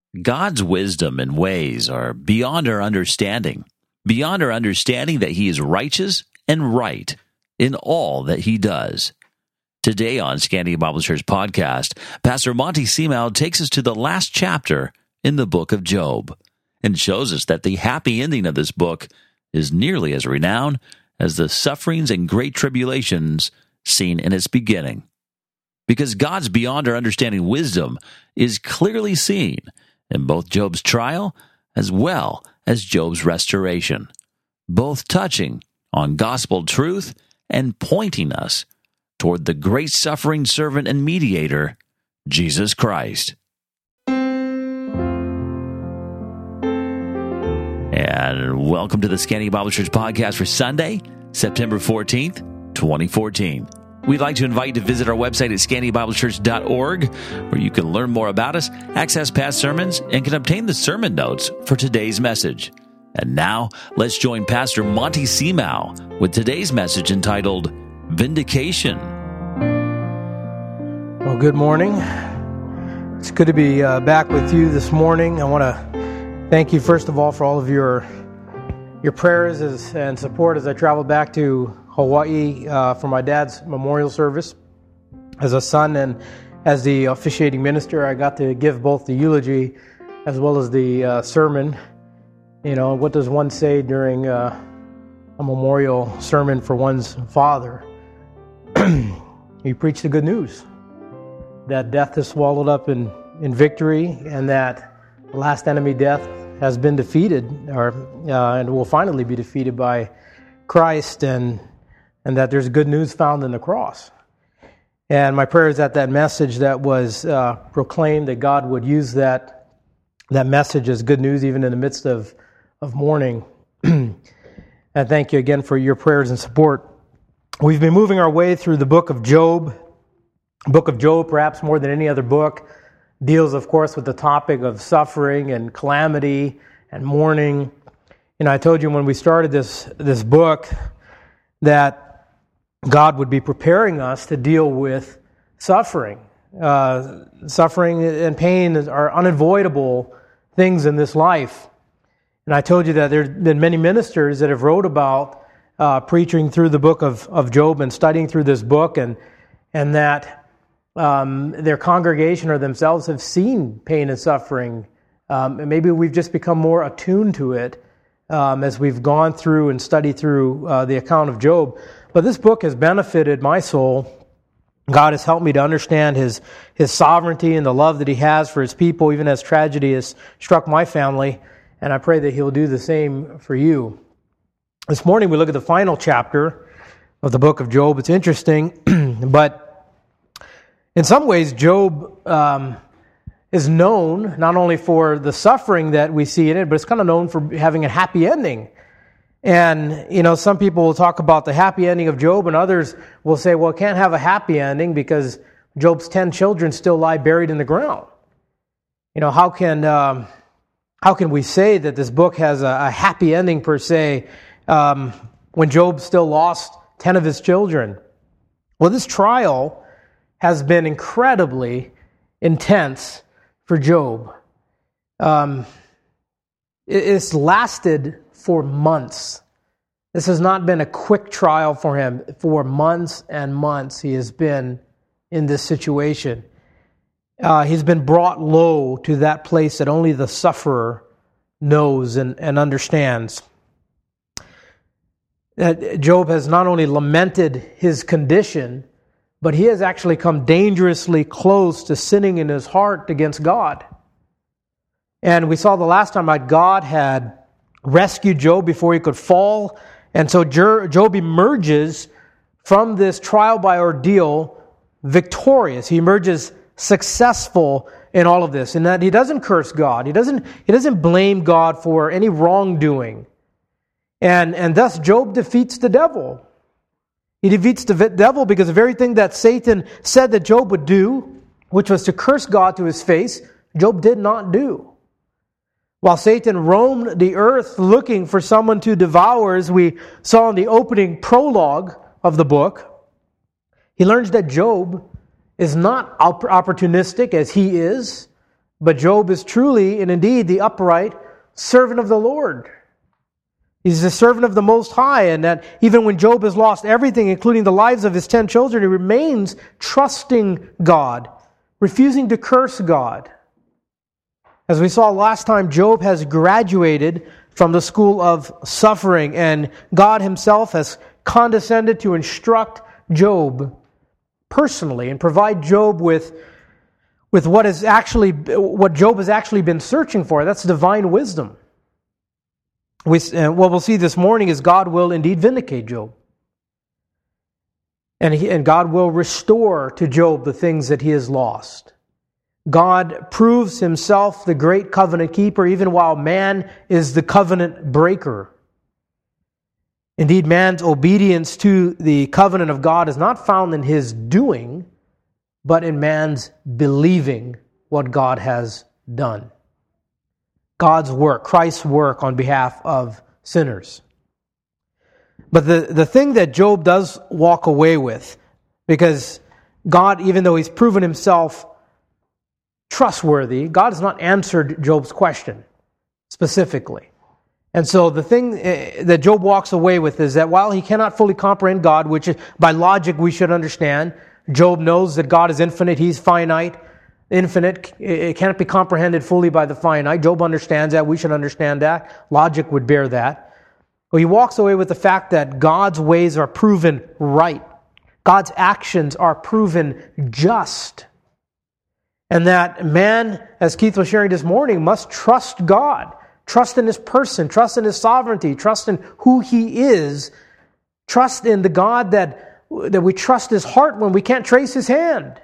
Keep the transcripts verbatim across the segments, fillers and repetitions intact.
God's wisdom and ways are beyond our understanding, beyond our understanding that He is righteous and right in all that He does. Today on Scandia Bible Church Podcast, Pastor Monty Seamow takes us to the last chapter in the book of Job and shows us that the happy ending of this book is nearly as renowned as the sufferings and great tribulations seen in its beginning. Because God's beyond our understanding wisdom is clearly seen in both Job's trial as well as Job's restoration, both touching on gospel truth and pointing us toward the great suffering servant and mediator, Jesus Christ. And welcome to the Scandia Bible Church Podcast for Sunday, September fourteenth, twenty fourteen. We'd like to invite you to visit our website at scandia bible church dot org, where you can learn more about us, access past sermons, and can obtain the sermon notes for today's message. And now, let's join Pastor Monty Seamow with today's message entitled, Vindication. Well, good morning. It's good to be uh, back with you this morning. I want to thank you, first of all, for all of your your prayers as, and support as I traveled back to Hawaii uh, for my dad's memorial service. As a son and as the officiating minister, I got to give both the eulogy as well as the uh, sermon. You know, what does one say during uh, a memorial sermon for one's father? You preach the good news that death is swallowed up in, in victory, and that the last enemy, death, has been defeated, or uh, and will finally be defeated by Christ, and and that there's good news found in the cross. And my prayer is that that message that was uh, proclaimed, that God would use that that message as good news even in the midst of, of mourning. And thank you again for your prayers and support. We've been moving our way through the book of Job. The book of Job, perhaps more than any other book, deals, of course, with the topic of suffering and calamity and mourning. You know, I told you when we started this this book that God would be preparing us to deal with suffering. Uh, suffering and pain are unavoidable things in this life. And I told you that there have been many ministers that have wrote about uh, preaching through the book of, of Job and studying through this book, and and that Um, their congregation or themselves have seen pain and suffering. Um, and maybe we've just become more attuned to it um, as we've gone through and studied through uh, the account of Job. But this book has benefited my soul. God has helped me to understand His His sovereignty and the love that He has for His people, even as tragedy has struck my family. And I pray that He'll do the same for you. This morning we look at the final chapter of the book of Job. It's interesting, but in some ways, Job um, is known not only for the suffering that we see in it, but it's kind of known for having a happy ending. And, you know, some people will talk about the happy ending of Job, and others will say, well, it can't have a happy ending because Job's ten children still lie buried in the ground. You know, how can um, how can we say that this book has a, a happy ending per se um, when Job still lost ten of his children? Well, this trial has been incredibly intense for Job. Um, it's lasted for months. This has not been a quick trial for him. For months and months he has been in this situation. Uh, he's been brought low to that place that only the sufferer knows and, and understands. That Job has not only lamented his condition, but he has actually come dangerously close to sinning in his heart against God. And we saw the last time that God had rescued Job before he could fall. And so Job emerges from this trial by ordeal victorious. He emerges successful in all of this. And that he doesn't curse God. He doesn't, he doesn't blame God for any wrongdoing. And, and thus Job defeats the devil. He defeats the devil because the very thing that Satan said that Job would do, which was to curse God to his face, Job did not do. While Satan roamed the earth looking for someone to devour, as we saw in the opening prologue of the book, he learns that Job is not opportunistic as he is, But Job is truly and indeed the upright servant of the Lord. He's the servant of the Most High, and that even when Job has lost everything, including the lives of his ten children, he remains trusting God, refusing to curse God. As we saw last time, Job has graduated from the school of suffering, and God himself has condescended to instruct Job personally and provide Job with, with what is actually what Job has actually been searching for. That's divine wisdom. We, uh, what we'll see this morning is God will indeed vindicate Job. And, he, and God will restore to Job the things that he has lost. God proves himself the great covenant keeper, even while man is the covenant breaker. Indeed, man's obedience to the covenant of God is not found in his doing, but in man's believing what God has done. God's work, Christ's work on behalf of sinners. But the, the thing that Job does walk away with, because God, even though he's proven himself trustworthy, God has not answered Job's question specifically. And so the thing that Job walks away with is that while he cannot fully comprehend God, which by logic we should understand, Job knows that God is infinite, he's finite, infinite, it cannot be comprehended fully by the finite. Job understands that, we should understand that. Logic would bear that. Well, he walks away with the fact that God's ways are proven right. God's actions are proven just. And that man, as Keith was sharing this morning, must trust God. Trust in His person, trust in His sovereignty, trust in who He is, trust in the God that, that we trust His heart when we can't trace His hand.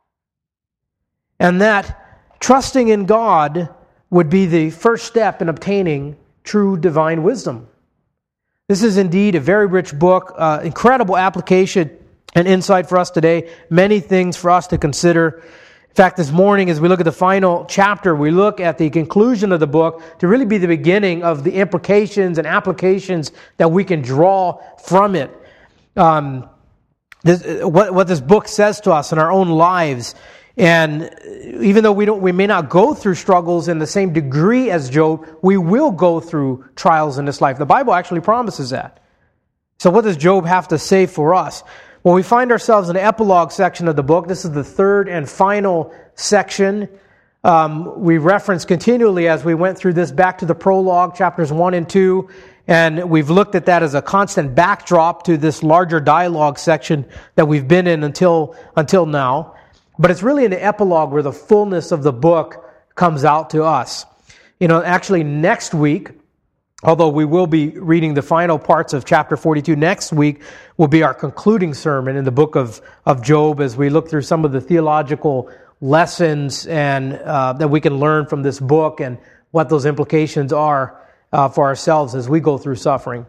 And that trusting in God would be the first step in obtaining true divine wisdom. This is indeed a very rich book, uh, incredible application and insight for us today, many things for us to consider. In fact, this morning, as we look at the final chapter, we look at the conclusion of the book to really be the beginning of the implications and applications that we can draw from it. Um, this, what, what this book says to us in our own lives. And even though we don't, we may not go through struggles in the same degree as Job, we will go through trials in this life. The Bible actually promises that. So what does Job have to say for us? Well, we find ourselves in the epilogue section of the book. This is the third and final section. Um, we reference continually as we went through this back to the prologue, chapters one and two, and we've looked at that as a constant backdrop to this larger dialogue section that we've been in until until now. But it's really in the epilogue where the fullness of the book comes out to us. You know, actually next week, although we will be reading the final parts of chapter forty-two, next week will be our concluding sermon in the book of, of Job as we look through some of the theological lessons and uh, that we can learn from this book and what those implications are uh, for ourselves as we go through suffering.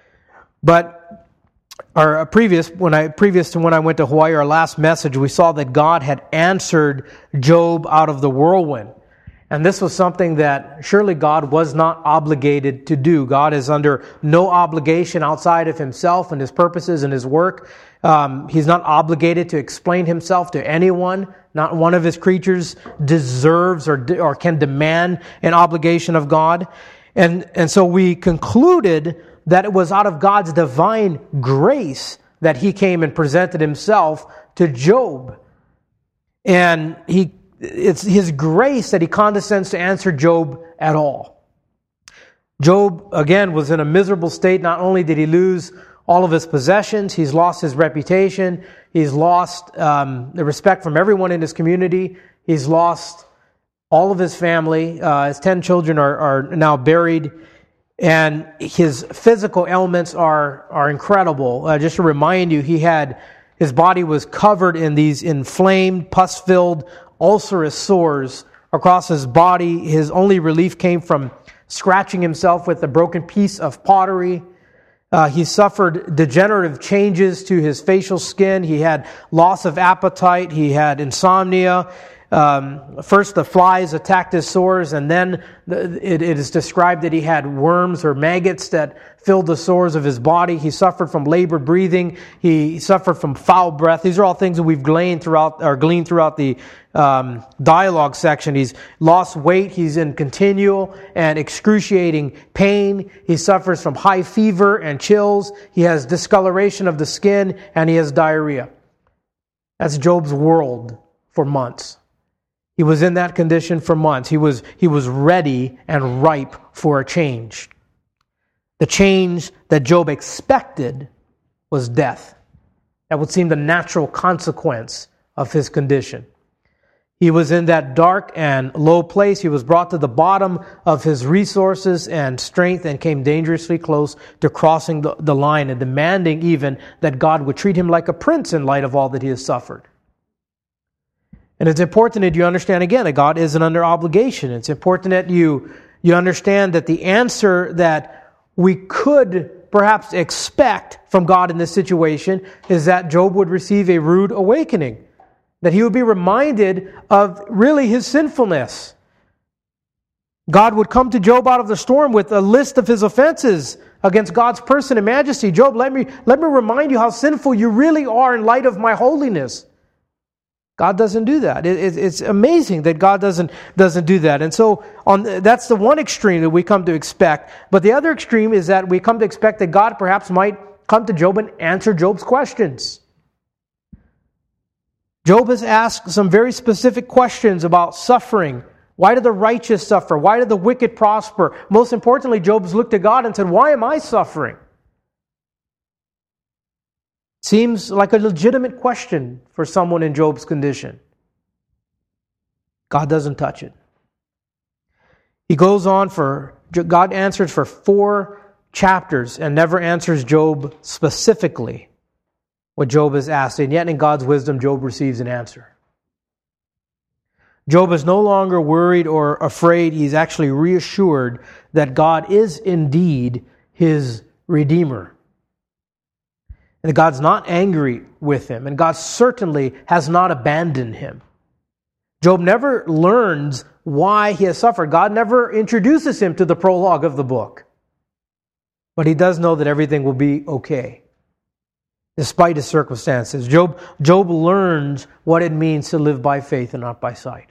But our previous, when I previous to when I went to Hawaii, our last message, we saw that God had answered Job out of the whirlwind. And this was something that surely God was not obligated to do. God is under no obligation outside of Himself and His purposes and His work. Um, he's not obligated to explain Himself to anyone. Not one of His creatures deserves or, or can demand an obligation of God. And, and so we concluded that it was out of God's divine grace that He came and presented Himself to Job. And He It's His grace that He condescends to answer Job at all. Job, again, was in a miserable state. Not only did he lose all of his possessions, he's lost his reputation, he's lost um, the respect from everyone in his community, he's lost all of his family. Uh, his ten children are, are now buried, and his physical ailments are, are incredible. Uh, just to remind you, he had his body was covered in these inflamed, pus-filled, ulcerous sores across his body. His only relief came from scratching himself with a broken piece of pottery. Uh, he suffered degenerative changes to his facial skin. He had loss of appetite. He had insomnia. Um, first, the flies attacked his sores, and then the, it, it is described that he had worms or maggots that filled the sores of his body. He suffered from labored breathing. He suffered from foul breath. These are all things that we've gleaned throughout, or gleaned throughout the um, dialogue section. He's lost weight. He's in continual and excruciating pain. He suffers from high fever and chills. He has discoloration of the skin, and he has diarrhea. That's Job's world for months. He was in that condition for months. He was, he was ready and ripe for a change. The change that Job expected was death. That would seem the natural consequence of his condition. He was in that dark and low place. He was brought to the bottom of his resources and strength and came dangerously close to crossing the, the line and demanding even that God would treat him like a prince in light of all that he has suffered. And it's important that you understand again that God isn't under obligation. It's important that you, you understand that the answer that we could perhaps expect from God in this situation is that Job would receive a rude awakening. That he would be reminded of really his sinfulness. God would come to Job out of the storm with a list of his offenses against God's person and majesty. Job, let me, let me remind you how sinful you really are in light of my holiness. God doesn't do that. It, it, it's amazing that God doesn't, doesn't do that. And so on, that's the one extreme that we come to expect. But the other extreme is that we come to expect that God perhaps might come to Job and answer Job's questions. Job has asked some very specific questions about suffering. Why do the righteous suffer? Why do the wicked prosper? Most importantly, Job has looked to God and said, why am I suffering? Seems like a legitimate question for someone in Job's condition. God doesn't touch it. He goes on for, God answers for four chapters and never answers Job specifically what Job has asked. And yet in God's wisdom, Job receives an answer. Job is no longer worried or afraid. He's actually reassured that God is indeed his Redeemer. And God's not angry with him. And God certainly has not abandoned him. Job never learns why he has suffered. God never introduces him to the prologue of the book. But he does know that everything will be okay, despite his circumstances. Job, Job learns what it means to live by faith and not by sight.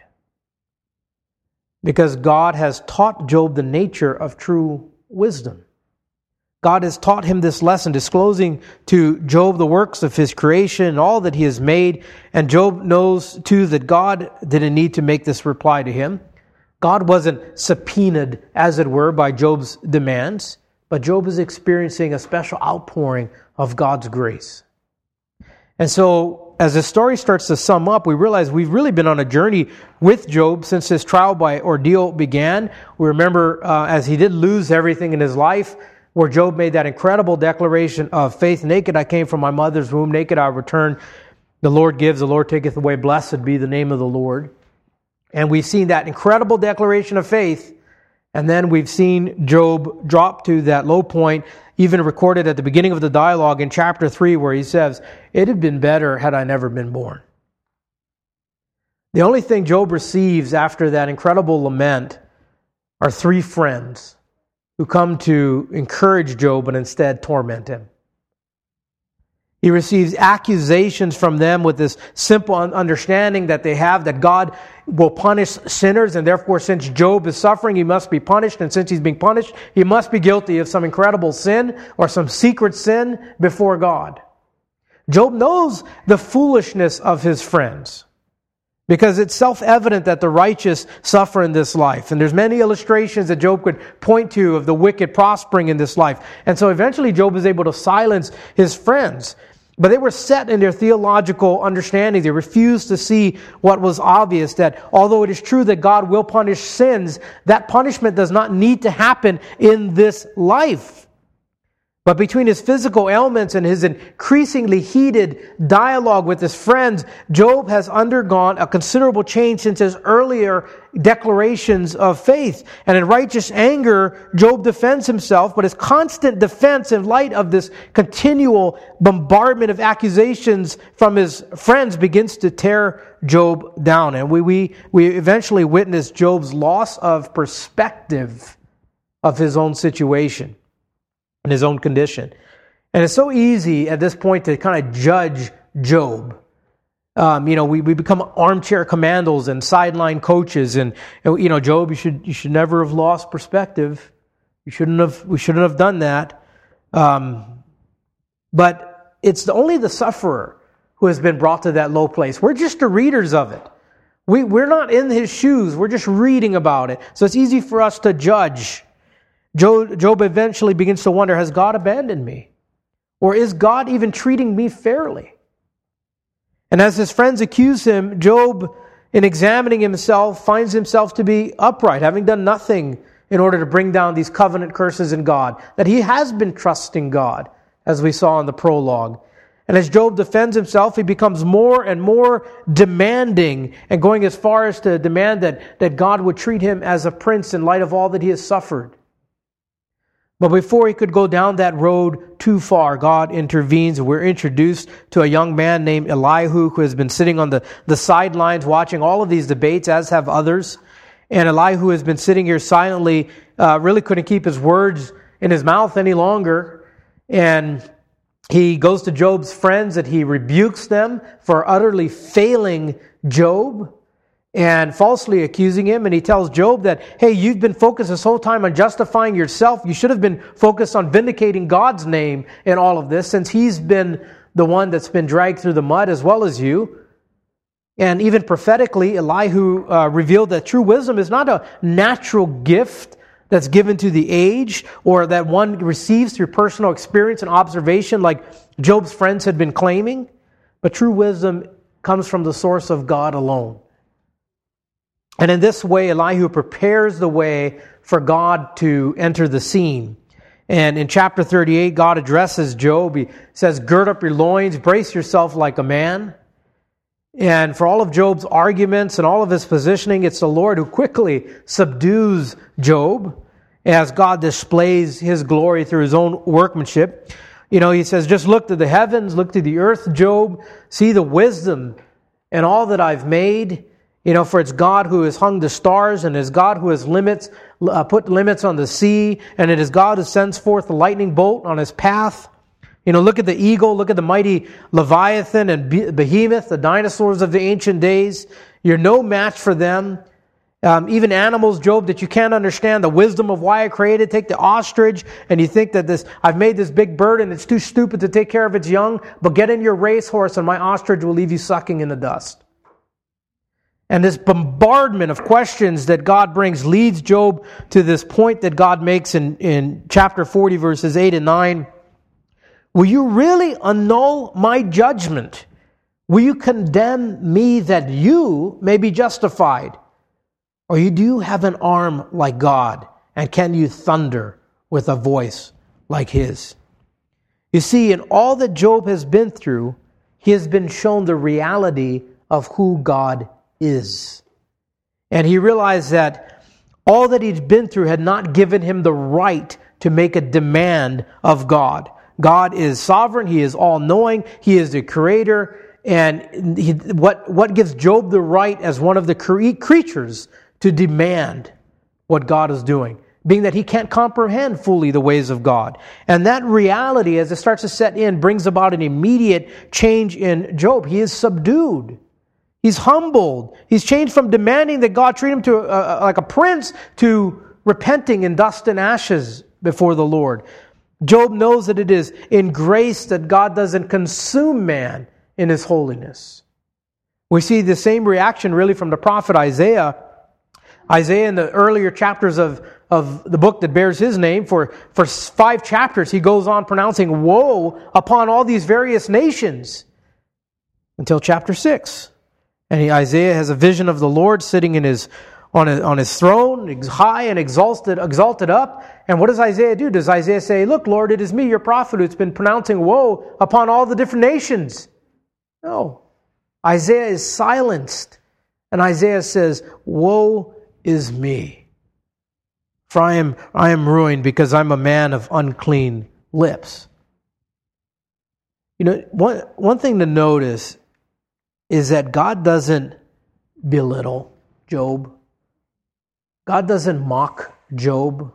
Because God has taught Job the nature of true wisdom. God has taught him this lesson, disclosing to Job the works of his creation and all that he has made. And Job knows, too, that God didn't need to make this reply to him. God wasn't subpoenaed, as it were, by Job's demands. But Job is experiencing a special outpouring of God's grace. And so, as the story starts to sum up, we realize we've really been on a journey with Job since his trial by ordeal began. We remember, uh, as he did lose everything in his life, where Job made that incredible declaration of faith. Naked I came from my mother's womb, naked I return. The Lord gives, the Lord taketh away. Blessed be the name of the Lord. And we've seen that incredible declaration of faith. And then we've seen Job drop to that low point, even recorded at the beginning of the dialogue in chapter three, where he says, it had been better had I never been born. The only thing Job receives after that incredible lament are three friends who come to encourage Job but instead torment him. He receives accusations from them with this simple understanding that they have that God will punish sinners, and therefore since Job is suffering, he must be punished, and since he's being punished, he must be guilty of some incredible sin or some secret sin before God. Job knows the foolishness of his friends, because it's self-evident that the righteous suffer in this life. And there's many illustrations that Job could point to of the wicked prospering in this life. And so eventually Job is able to silence his friends. But they were set in their theological understanding. They refused to see what was obvious, that although it is true that God will punish sins, that punishment does not need to happen in this life. But between his physical ailments and his increasingly heated dialogue with his friends, Job has undergone a considerable change since his earlier declarations of faith. And in righteous anger, Job defends himself, but his constant defense in light of this continual bombardment of accusations from his friends begins to tear Job down. And we, we, we eventually witness Job's loss of perspective of his own situation and his own condition. And it's so easy at this point to kind of judge Job. Um, you know, we, we become armchair commandos and sideline coaches, and, and you know, Job, you should you should never have lost perspective. You shouldn't have. We shouldn't have done that. Um, but it's the, only the sufferer who has been brought to that low place. We're just the readers of it. We we're not in his shoes. We're just reading about it. So it's easy for us to judge. Job, Job eventually begins to wonder, has God abandoned me? Or is God even treating me fairly? And as his friends accuse him, Job, in examining himself, finds himself to be upright, having done nothing in order to bring down these covenant curses in God. That he has been trusting God, as we saw in the prologue. And as Job defends himself, he becomes more and more demanding, and going as far as to demand that, that God would treat him as a prince in light of all that he has suffered. But before he could go down that road too far, God intervenes, and we're introduced to a young man named Elihu who has been sitting on the, the sidelines watching all of these debates, as have others. And Elihu has been sitting here silently, uh, really couldn't keep his words in his mouth any longer. And he goes to Job's friends and he rebukes them for utterly failing Job and falsely accusing him. And he tells Job that, hey, you've been focused this whole time on justifying yourself. You should have been focused on vindicating God's name in all of this, since he's been the one that's been dragged through the mud as well as you. And even prophetically, Elihu uh, revealed that true wisdom is not a natural gift that's given to the age, or that one receives through personal experience and observation like Job's friends had been claiming. But true wisdom comes from the source of God alone. And in this way, Elihu prepares the way for God to enter the scene. And in chapter thirty-eight, God addresses Job. He says, gird up your loins, brace yourself like a man. And for all of Job's arguments and all of his positioning, it's the Lord who quickly subdues Job as God displays his glory through his own workmanship. You know, he says, just look to the heavens, look to the earth, Job, see the wisdom and all that I've made. You know, for it's God who has hung the stars, and it's God who has limits, uh, put limits on the sea, and it is God who sends forth the lightning bolt on his path. You know, look at the eagle, look at the mighty Leviathan and Behemoth, the dinosaurs of the ancient days. You're no match for them. Um, even animals, Job, that you can't understand the wisdom of why I created. Take the ostrich, and you think that this, I've made this big bird and it's too stupid to take care of its young, but get in your racehorse and my ostrich will leave you sucking in the dust. And this bombardment of questions that God brings leads Job to this point that God makes in, in chapter forty, verses eight and nine. Will you really annul my judgment? Will you condemn me that you may be justified? Or you do have an arm like God, and can you thunder with a voice like his? You see, in all that Job has been through, he has been shown the reality of who God is. And he realized that all that he'd been through had not given him the right to make a demand of God. God is sovereign. He is all-knowing. He is the creator. And he, what, what gives Job the right as one of the cre- creatures to demand what God is doing? Being that he can't comprehend fully the ways of God. And that reality, as it starts to set in, brings about an immediate change in Job. He is subdued. He's humbled. He's changed from demanding that God treat him to uh, like a prince to repenting in dust and ashes before the Lord. Job knows that it is in grace that God doesn't consume man in his holiness. We see the same reaction really from the prophet Isaiah. Isaiah in the earlier chapters of, of the book that bears his name, for, for five chapters he goes on pronouncing woe upon all these various nations until chapter six. And he, Isaiah has a vision of the Lord sitting in his on his, on his throne, high and exalted, exalted up. And what does Isaiah do? Does Isaiah say, look, Lord, it is me, your prophet, who's been pronouncing woe upon all the different nations? No. Isaiah is silenced. And Isaiah says, woe is me. For I am, I am ruined because I'm a man of unclean lips. You know, one, one thing to notice is that God doesn't belittle Job. God doesn't mock Job.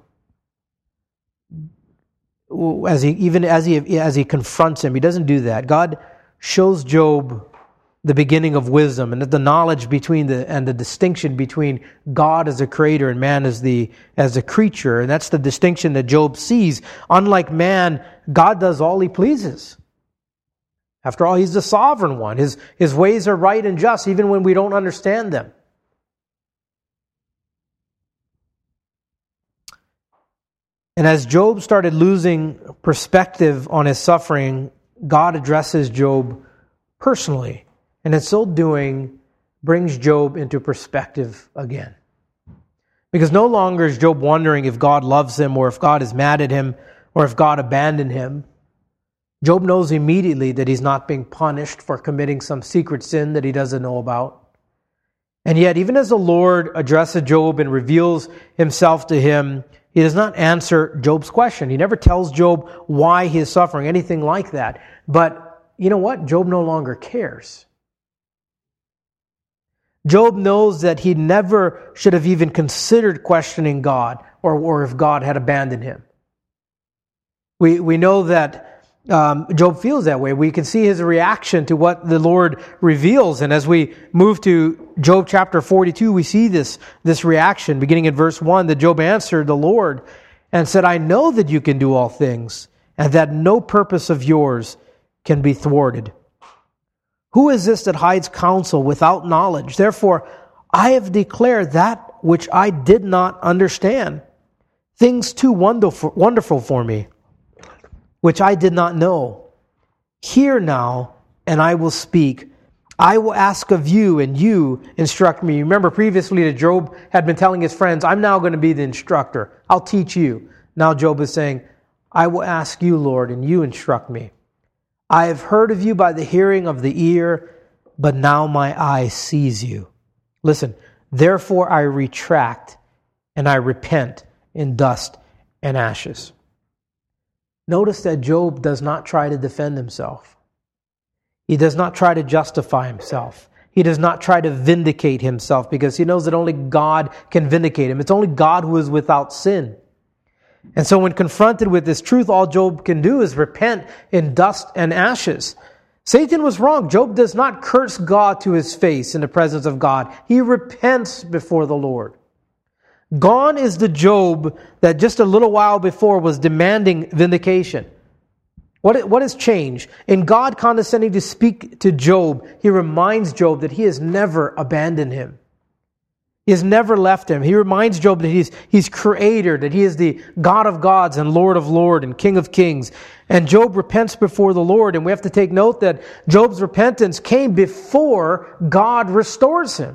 As he, even as he, as he confronts him, he doesn't do that. God shows Job the beginning of wisdom and the knowledge between the and the distinction between God as a creator and man as the as a creature, and that's the distinction that Job sees. Unlike man, God does all He pleases. After all, He's the sovereign one. His His ways are right and just, even when we don't understand them. And as Job started losing perspective on his suffering, God addresses Job personally. And in so doing, brings Job into perspective again. Because no longer is Job wondering if God loves him, or if God is mad at him, or if God abandoned him. Job knows immediately that he's not being punished for committing some secret sin that he doesn't know about. And yet, even as the Lord addresses Job and reveals Himself to him, He does not answer Job's question. He never tells Job why he is suffering, anything like that. But you know what? Job no longer cares. Job knows that he never should have even considered questioning God, or, or if God had abandoned him. We we know that um, Job feels that way. We can see his reaction to what the Lord reveals. And as we move to Job chapter forty-two, we see this, this reaction. Beginning in verse one, that Job answered the Lord and said, I know that you can do all things, and that no purpose of yours can be thwarted. Who is this that hides counsel without knowledge? Therefore, I have declared that which I did not understand, things too wonderful, wonderful for me, which I did not know. Hear now, and I will speak. I will ask of you, and you instruct me. Remember previously that Job had been telling his friends, I'm now going to be the instructor. I'll teach you. Now Job is saying, I will ask you, Lord, and you instruct me. I have heard of you by the hearing of the ear, but now my eye sees you. Listen, therefore I retract and I repent in dust and ashes. Notice that Job does not try to defend himself. He does not try to justify himself. He does not try to vindicate himself, because he knows that only God can vindicate him. It's only God who is without sin. And so when confronted with this truth, all Job can do is repent in dust and ashes. Satan was wrong. Job does not curse God to his face in the presence of God. He repents before the Lord. Gone is the Job that just a little while before was demanding vindication. What, what has changed? In God condescending to speak to Job, He reminds Job that He has never abandoned him. He has never left him. He reminds Job that he's, he's creator, that He is the God of gods and Lord of lords and King of kings. And Job repents before the Lord. And we have to take note that Job's repentance came before God restores him.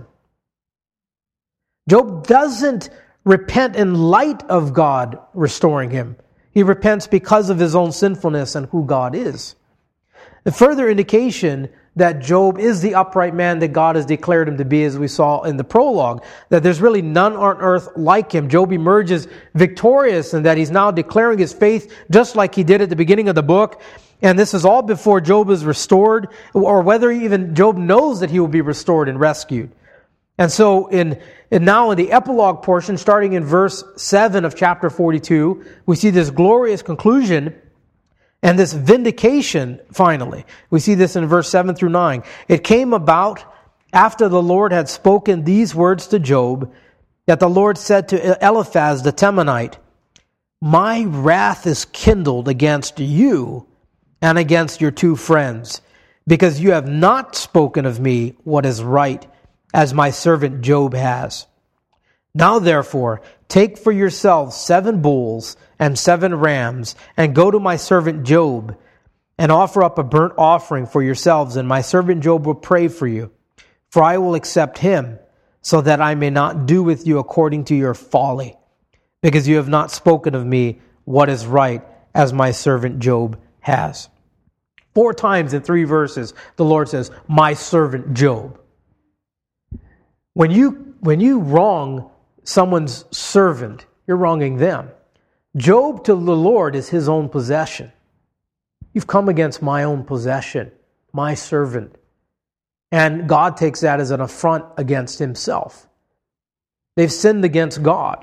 Job doesn't repent in light of God restoring him. He repents because of his own sinfulness and who God is. The further indication that Job is the upright man that God has declared him to be, as we saw in the prologue, that there's really none on earth like him. Job emerges victorious, and that he's now declaring his faith just like he did at the beginning of the book. And this is all before Job is restored, or whether even Job knows that he will be restored and rescued. And so in, and now in the epilogue portion, starting in verse seven of chapter forty-two, we see this glorious conclusion and this vindication, finally. We see this in verse seven through nine. It came about after the Lord had spoken these words to Job, that the Lord said to Eliphaz the Temanite, My wrath is kindled against you and against your two friends, because you have not spoken of me what is right, as my servant Job has. Now therefore, take for yourselves seven bulls and seven rams, and go to my servant Job, and offer up a burnt offering for yourselves, and my servant Job will pray for you, for I will accept him, so that I may not do with you according to your folly, because you have not spoken of me what is right, as my servant Job has. Four times in three verses, the Lord says, my servant Job. When you, when you wrong someone's servant, you're wronging them. Job to the Lord is his own possession. You've come against my own possession, my servant. And God takes that as an affront against himself. They've sinned against God.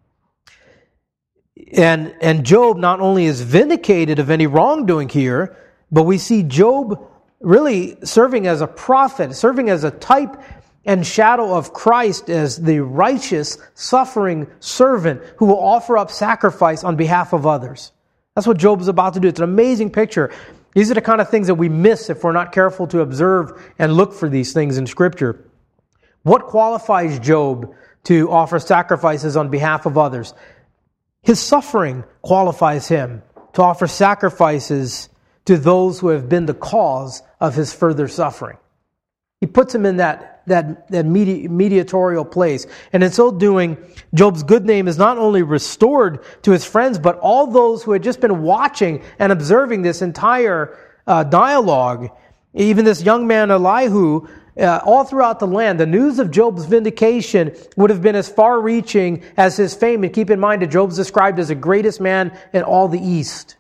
And, and Job not only is vindicated of any wrongdoing here, but we see Job really serving as a prophet, serving as a type and shadow of Christ as the righteous, suffering servant who will offer up sacrifice on behalf of others. That's what Job is about to do. It's an amazing picture. These are the kind of things that we miss if we're not careful to observe and look for these things in Scripture. What qualifies Job to offer sacrifices on behalf of others? His suffering qualifies him to offer sacrifices to those who have been the cause of his further suffering. He puts him in that, that, that medi- mediatorial place. And in so doing, Job's good name is not only restored to his friends, but all those who had just been watching and observing this entire uh, dialogue. Even this young man Elihu, uh, all throughout the land, the news of Job's vindication would have been as far-reaching as his fame. And keep in mind that Job's described as the greatest man in all the East.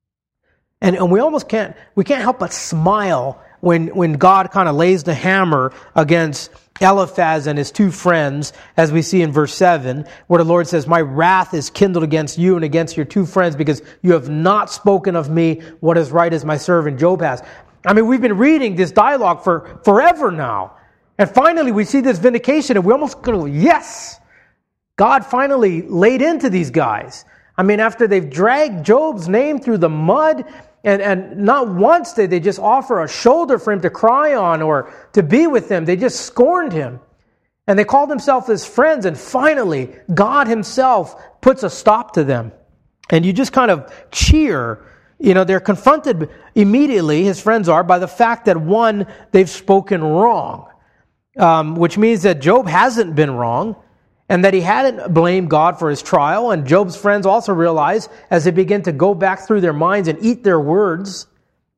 And, and we almost can't, we can't help but smile when, when God kind of lays the hammer against Eliphaz and his two friends, as we see in verse seven, where the Lord says, my wrath is kindled against you and against your two friends, because you have not spoken of me what is right, as my servant Job has. I mean, we've been reading this dialogue for forever now. And finally we see this vindication and we almost go, yes! God finally laid into these guys. I mean, after they've dragged Job's name through the mud, and, and not once did they just offer a shoulder for him to cry on or to be with them. They just scorned him. And they called themselves his friends. And finally, God himself puts a stop to them. And you just kind of cheer. You know, they're confronted immediately, his friends are, by the fact that, one, they've spoken wrong. Um, which means that Job hasn't been wrong, and that he hadn't blamed God for his trial. And Job's friends also realize, as they begin to go back through their minds and eat their words,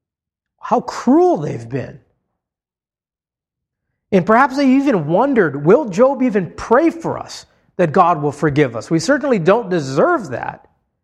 how cruel they've been. And perhaps they even wondered, will Job even pray for us that God will forgive us? We certainly don't deserve that.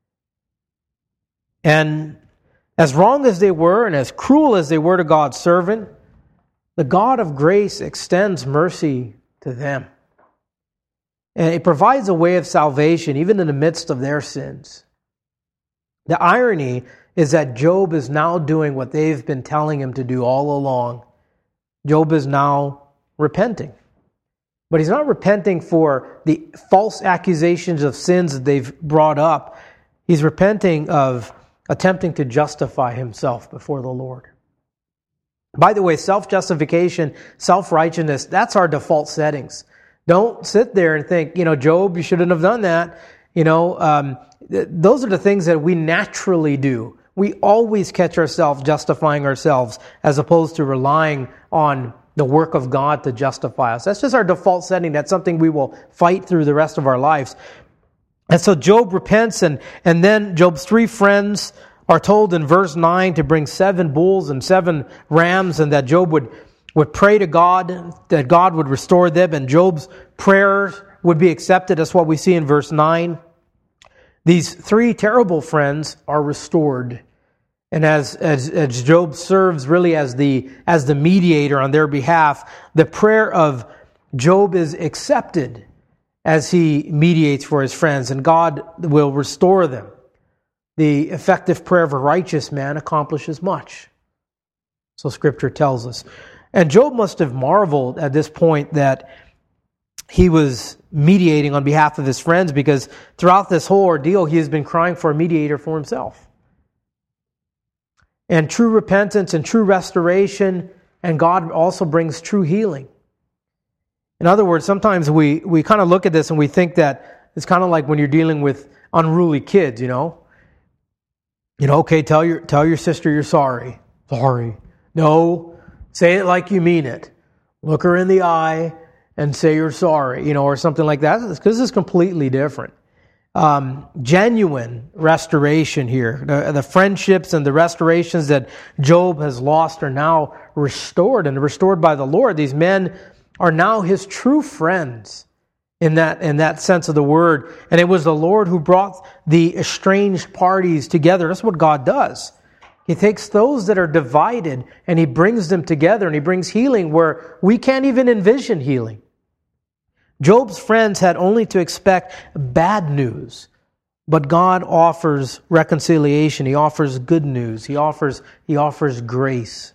And as wrong as they were and as cruel as they were to God's servant, the God of grace extends mercy to them. And it provides a way of salvation even in the midst of their sins. The irony is that Job is now doing what they've been telling him to do all along. Job is now repenting. But he's not repenting for the false accusations of sins that they've brought up. He's repenting of attempting to justify himself before the Lord. By the way, self-justification, self-righteousness, that's our default settings. Don't sit there and think, you know, Job, you shouldn't have done that. You know, um, th- those are the things that we naturally do. We always catch ourselves justifying ourselves as opposed to relying on the work of God to justify us. That's just our default setting. That's something we will fight through the rest of our lives. And so Job repents, and, and then Job's three friends are told in verse nine to bring seven bulls and seven rams, and that Job would would pray to God, that God would restore them, and Job's prayers would be accepted. That's what we see in verse nine. These three terrible friends are restored. And as, as, as Job serves really as the, as the mediator on their behalf, the prayer of Job is accepted as he mediates for his friends, and God will restore them. The effective prayer of a righteous man accomplishes much. So Scripture tells us. And Job must have marveled at this point that he was mediating on behalf of his friends, because throughout this whole ordeal, he has been crying for a mediator for himself. And true repentance and true restoration, and God also brings true healing. In other words, sometimes we, we kind of look at this and we think that it's kind of like when you're dealing with unruly kids, you know. You know, okay, tell your tell your sister you're sorry. Sorry. No. Say it like you mean it. Look her in the eye and say you're sorry, you know, or something like that, because this is completely different. Um, genuine restoration here. The, the friendships and the restorations that Job has lost are now restored and restored by the Lord. These men are now his true friends in that, in that sense of the word. And it was the Lord who brought the estranged parties together. That's what God does. He takes those that are divided and he brings them together, and he brings healing where we can't even envision healing. Job's friends had only to expect bad news, but God offers reconciliation. He offers good news. He offers, he offers grace.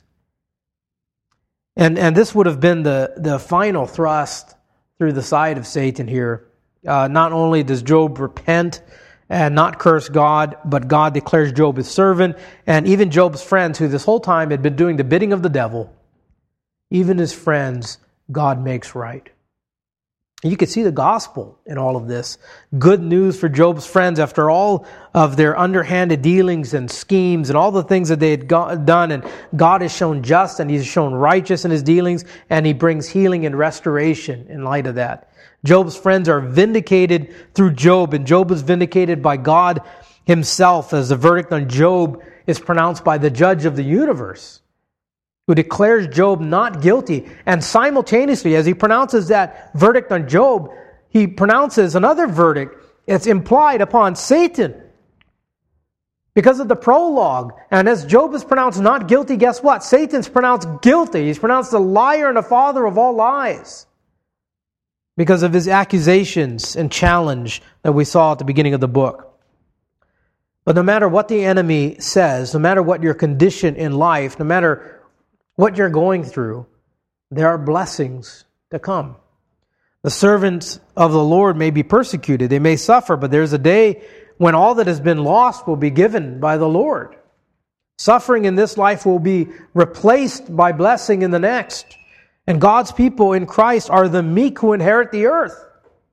And, and this would have been the, the final thrust through the side of Satan here. Uh, not only does Job repent and not curse God, but God declares Job his servant. And even Job's friends, who this whole time had been doing the bidding of the devil, even his friends, God makes right. You can see the gospel in all of this. Good news for Job's friends after all of their underhanded dealings and schemes and all the things that they had got, done. And God is shown just and He's shown righteous in His dealings, and He brings healing and restoration in light of that. Job's friends are vindicated through Job, and Job is vindicated by God Himself as the verdict on Job is pronounced by the judge of the universe, who declares Job not guilty. And simultaneously, as he pronounces that verdict on Job, he pronounces another verdict. It's implied upon Satan because of the prologue. And as Job is pronounced not guilty, guess what? Satan's pronounced guilty. He's pronounced the liar and the father of all lies because of his accusations and challenge that we saw at the beginning of the book. But no matter what the enemy says, no matter what your condition in life, no matter what you're going through, there are blessings to come. The servants of the Lord may be persecuted, they may suffer, but there's a day when all that has been lost will be given by the Lord. Suffering in this life will be replaced by blessing in the next. And God's people in Christ are the meek who inherit the earth.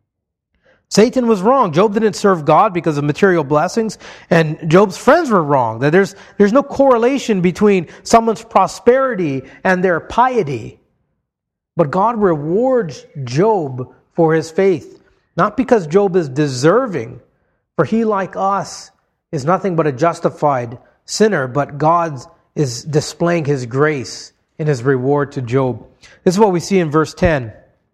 Satan was wrong. Job didn't serve God because of material blessings, and Job's friends were wrong. That there's, there's no correlation between someone's prosperity and their piety. But God rewards Job for his faith, not because Job is deserving, for he, like us, is nothing but a justified sinner, but God is displaying His grace in His reward to Job. This is what we see in verse ten.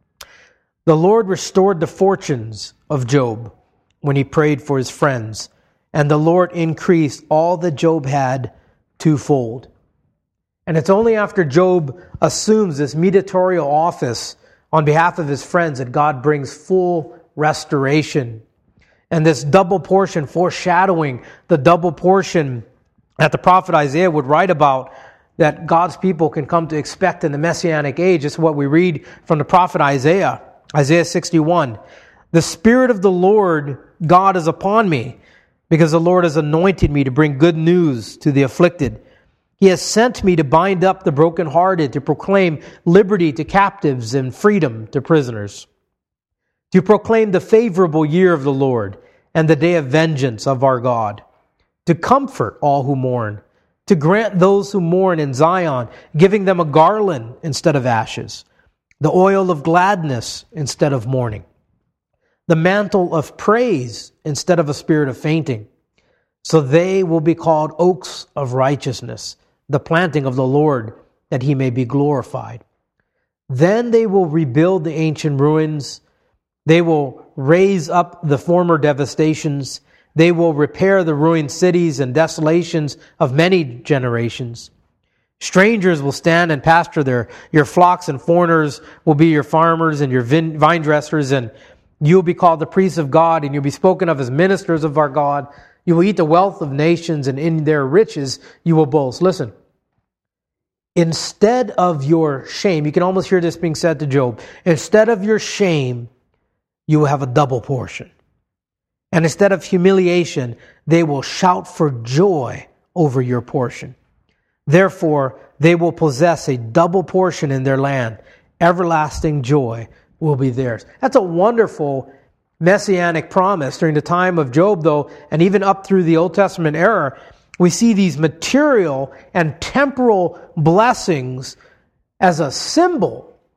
The Lord restored the fortunes of Job when he prayed for his friends, and the Lord increased all that Job had twofold. And it's only after Job assumes this mediatorial office on behalf of his friends that God brings full restoration. And this double portion, foreshadowing the double portion that the prophet Isaiah would write about, that God's people can come to expect in the Messianic age. It's what we read from the prophet Isaiah. Isaiah sixty-one, the Spirit of the Lord God is upon me, because the Lord has anointed me to bring good news to the afflicted. He has sent me to bind up the brokenhearted, to proclaim liberty to captives and freedom to prisoners, to proclaim the favorable year of the Lord and the day of vengeance of our God, to comfort all who mourn, to grant those who mourn in Zion, giving them a garland instead of ashes, the oil of gladness instead of mourning, the mantle of praise instead of a spirit of fainting. So they will be called oaks of righteousness, the planting of the Lord, that He may be glorified. Then they will rebuild the ancient ruins. They will raise up the former devastations. They will repair the ruined cities and desolations of many generations. Strangers will stand and pasture there. Your flocks and foreigners will be your farmers and your vine dressers, and you will be called the priests of God, and you'll be spoken of as ministers of our God. You will eat the wealth of nations, and in their riches you will boast. Listen, instead of your shame, you can almost hear this being said to Job, instead of your shame, you will have a double portion. And instead of humiliation, they will shout for joy over your portion. Therefore, they will possess a double portion in their land. Everlasting joy will be theirs. That's a wonderful messianic promise. During the time of Job, though, and even up through the Old Testament era, we see these material and temporal blessings as a symbol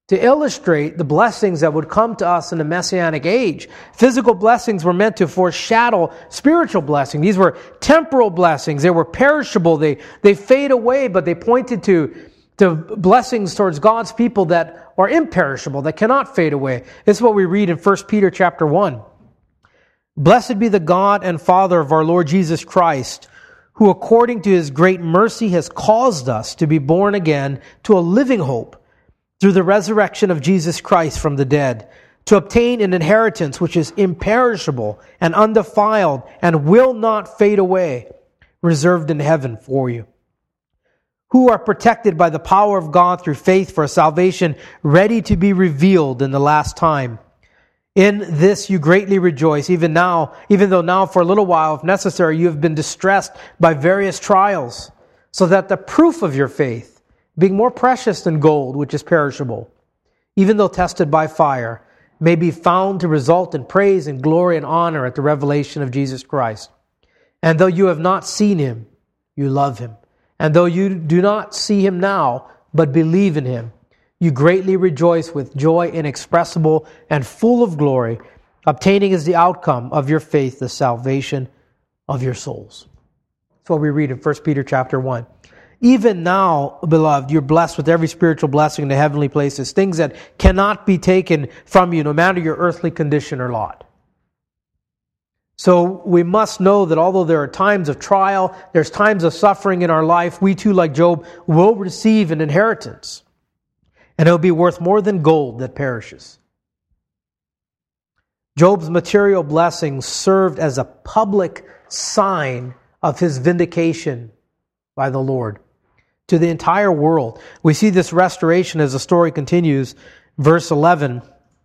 to illustrate the blessings that would come to us in the Messianic age. Physical blessings were meant to foreshadow spiritual blessing. These were temporal blessings. They were perishable. They, they fade away, but they pointed to, to blessings towards God's people that are imperishable, that cannot fade away. This is what we read in First Peter chapter one. Blessed be the God and Father of our Lord Jesus Christ, who according to His great mercy has caused us to be born again to a living hope through the resurrection of Jesus Christ from the dead, to obtain an inheritance which is imperishable and undefiled and will not fade away, reserved in heaven for you, who are protected by the power of God through faith for a salvation ready to be revealed in the last time. In this you greatly rejoice, even now, even though now for a little while, if necessary, you have been distressed by various trials, so that the proof of your faith, being more precious than gold, which is perishable, even though tested by fire, may be found to result in praise and glory and honor at the revelation of Jesus Christ. And though you have not seen Him, you love Him. And though you do not see Him now, but believe in Him, you greatly rejoice with joy inexpressible and full of glory, obtaining as the outcome of your faith the salvation of your souls. That's what we read in First Peter chapter one. Even now, beloved, you're blessed with every spiritual blessing in the heavenly places, things that cannot be taken from you, no matter your earthly condition or lot. So we must know that although there are times of trial, there's times of suffering in our life, we too, like Job, will receive an inheritance. And it will be worth more than gold that perishes. Job's material blessings served as a public sign of his vindication by the Lord to the entire world. We see this restoration as the story continues. Verse eleven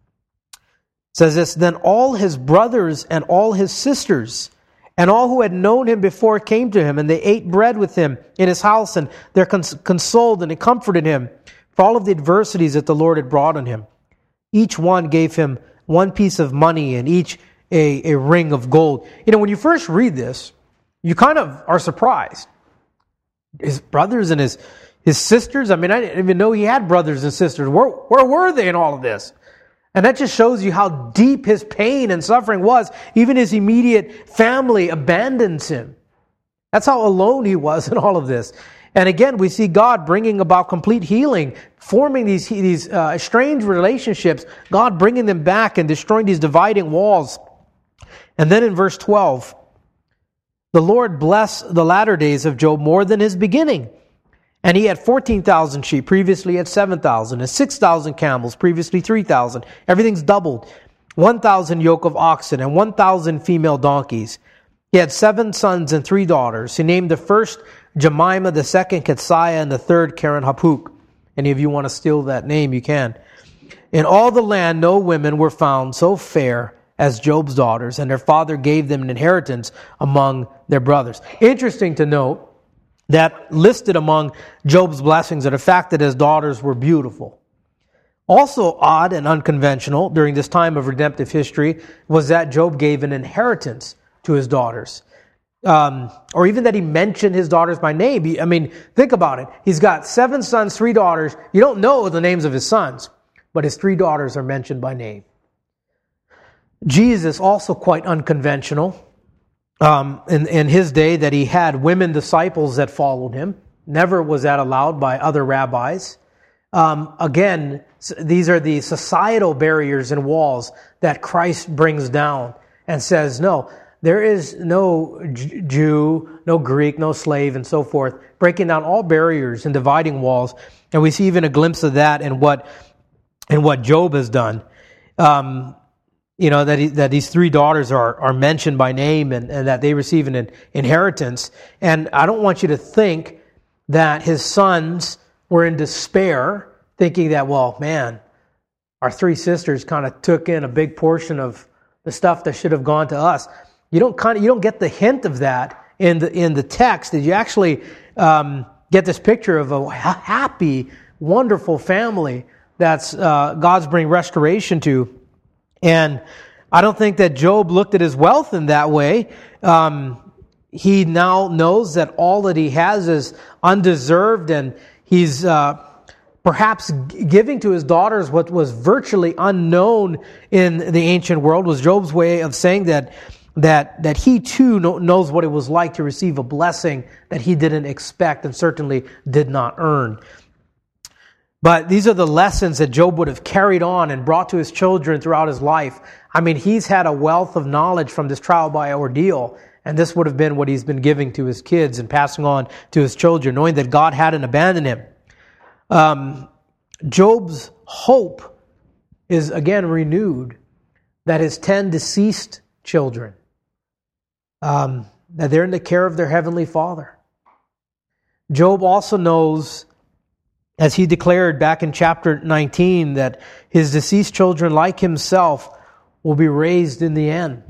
says this, Then all his brothers and all his sisters and all who had known him before came to him, and they ate bread with him in his house, and they cons- consoled and they comforted him for all of the adversities that the Lord had brought on him. Each one gave him one piece of money and each a, a ring of gold. You know, when you first read this, you kind of are surprised. His brothers and his his sisters, I mean, I didn't even know he had brothers and sisters. Where, where were they in all of this? And that just shows you how deep his pain and suffering was. Even his immediate family abandons him. That's how alone he was in all of this. And again, we see God bringing about complete healing, forming these, these uh, estranged relationships, God bringing them back and destroying these dividing walls. And then in verse twelve, the Lord blessed the latter days of Job more than his beginning. And he had fourteen thousand sheep, previously he had seven thousand, and six thousand camels, previously three thousand. Everything's doubled. one thousand yoke of oxen and one thousand female donkeys. He had seven sons and three daughters. He named the first Jemima, the second Ketsiah, and the third Karen Hapuk. Any of you want to steal that name, you can. In all the land, no women were found so fair as Job's daughters, and their father gave them an inheritance among their brothers. Interesting to note that listed among Job's blessings are the fact that his daughters were beautiful. Also odd and unconventional during this time of redemptive history was that Job gave an inheritance to his daughters. Um, or even that he mentioned his daughters by name. He, I mean, think about it. He's got seven sons, three daughters. You don't know the names of his sons, but his three daughters are mentioned by name. Jesus, also quite unconventional. Um, in, in his day that he had women disciples that followed him. Never was that allowed by other rabbis. Um, again, these are the societal barriers and walls that Christ brings down and says, no, there is no Jew, no Greek, no slave, and so forth, breaking down all barriers and dividing walls. And we see even a glimpse of that in what, in what Job has done. Um, You know, that he, that these three daughters are, are mentioned by name and, and that they receive an inheritance. And I don't want you to think that his sons were in despair, thinking that, well, man, our three sisters kind of took in a big portion of the stuff that should have gone to us. You don't kind of you don't get the hint of that in the in the text. Did you actually um, get this picture of a happy, wonderful family that's uh, God's bringing restoration to? And I don't think that Job looked at his wealth in that way. Um, he now knows that all that he has is undeserved, and he's uh, perhaps giving to his daughters what was virtually unknown in the ancient world was Job's way of saying that that that he too knows what it was like to receive a blessing that he didn't expect and certainly did not earn. But these are the lessons that Job would have carried on and brought to his children throughout his life. I mean, he's had a wealth of knowledge from this trial by ordeal, and this would have been what he's been giving to his kids and passing on to his children, knowing that God hadn't abandoned him. Um, Job's hope is again renewed that his ten deceased children, um, that they're in the care of their heavenly Father. Job also knows, as he declared back in chapter nineteen, that his deceased children, like himself, will be raised in the end.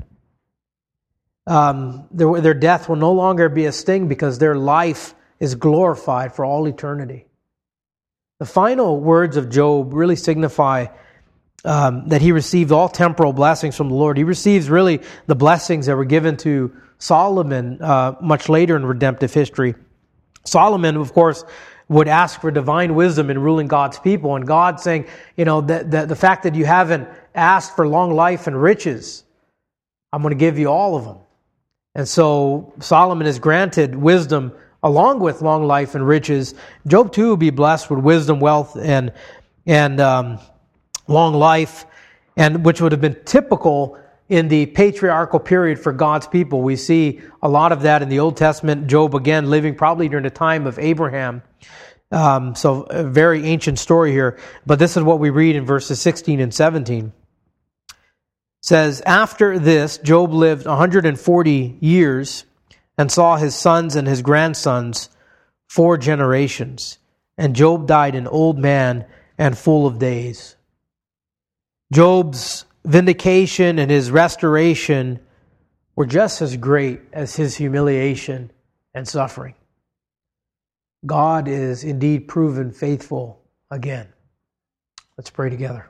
Um, their, their death will no longer be a sting because their life is glorified for all eternity. The final words of Job really signify um, that he received all temporal blessings from the Lord. He receives really the blessings that were given to Solomon uh, much later in redemptive history. Solomon, of course, would ask for divine wisdom in ruling God's people, and God saying, you know, the, the, the fact that you haven't asked for long life and riches, I'm going to give you all of them. And so Solomon is granted wisdom along with long life and riches. Job too will be blessed with wisdom, wealth, and and um, long life, and which would have been typical in the patriarchal period for God's people. We see a lot of that in the Old Testament. Job, again, living probably during the time of Abraham. Um, so a very ancient story here. But this is what we read in verses sixteen and seventeen. It says, after this, Job lived one hundred forty years and saw his sons and his grandsons four generations. And Job died an old man and full of days. Job's vindication and his restoration were just as great as his humiliation and suffering. God is indeed proven faithful again. Let's pray together.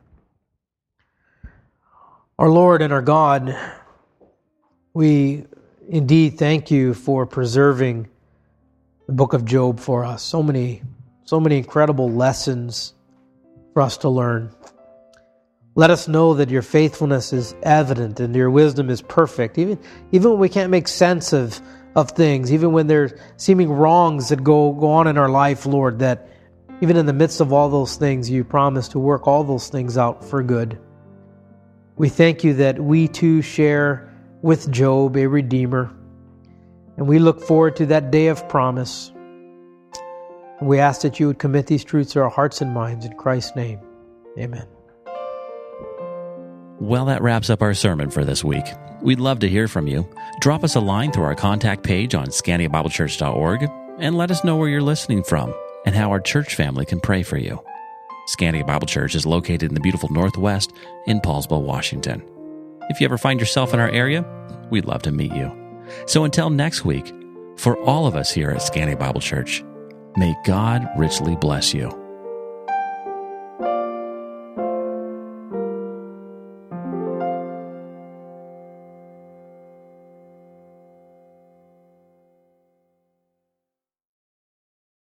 Our Lord and our God, we indeed thank you for preserving the book of Job for us. So many, so many incredible lessons for us to learn. Let us know that your faithfulness is evident and your wisdom is perfect. Even, even when we can't make sense of, of things, even when there's seeming wrongs that go, go on in our life, Lord, that even in the midst of all those things, you promise to work all those things out for good. We thank you that we too share with Job a Redeemer, and we look forward to that day of promise. We ask that you would commit these truths to our hearts and minds in Christ's name. Amen. Well, that wraps up our sermon for this week. We'd love to hear from you. Drop us a line through our contact page on scandia bible church dot org and let us know where you're listening from and how our church family can pray for you. Scandia Bible Church is located in the beautiful Northwest in Paulsville, Washington. If you ever find yourself in our area, we'd love to meet you. So until next week, for all of us here at Scandia Bible Church, may God richly bless you.